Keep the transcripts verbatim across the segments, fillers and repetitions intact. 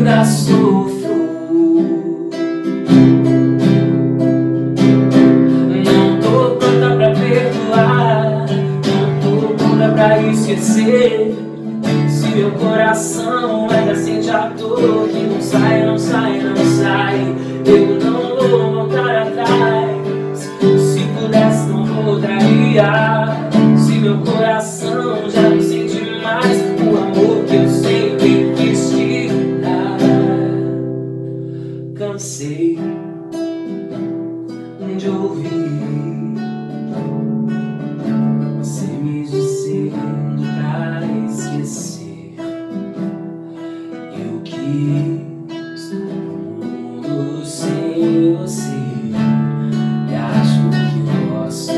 ainda sofro. Não tô pronta pra perdoar, não tô pronta pra esquecer. Se meu coração ainda sente a dor que não sai, não sai, não sai, eu não vou voltar atrás. Se pudesse não voltaria. Se meu coração já não sente mais o amor que eu sempre quis te dar. Cansei de ouvir você me dizer pra esquecer. Eu quis um mundo sem você e acho que posso.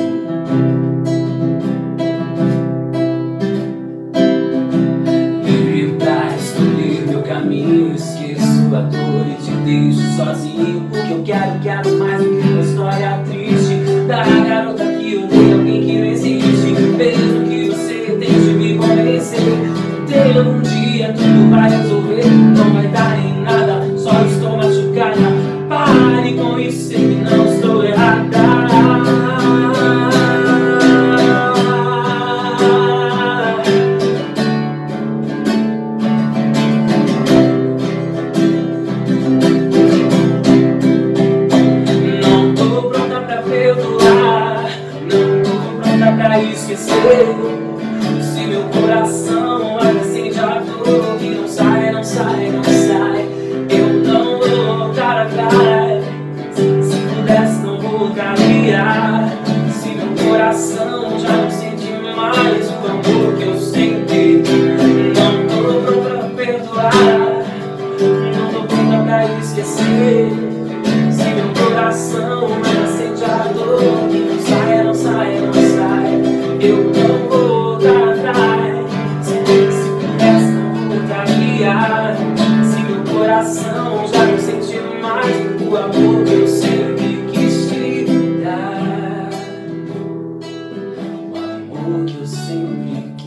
Livre pra escolher meu caminho, esqueço a dor e te deixo sozinho. Porque eu quero, quero mais do que uma história triste da garota que odeia alguém que não existe. Mesmo que você tente me convencer, ter um dia tudo vai resolver. Não vai dar em nada, só estou machucada. Pare com isso, sei que não estou errada. Não tô pronta pra perdoar, não tô pronta pra esquecer. Se meu coração ainda sente a dor que não sai, não sai, não sai, eu não vou voltar atrás. Se pudesse não voltaria. Se meu coração já não sente mais o amor que eu sempre. Não tô pronta pra perdoar, não tô pronta pra esquecer. Se meu coração ainda sente a dor que não sai, não sai, não sai, eu não vou voltar atrás. Se pudesse não voltaria. Se meu coração já não sente mais o amor que eu sempre quis te dar. O amor que eu sempre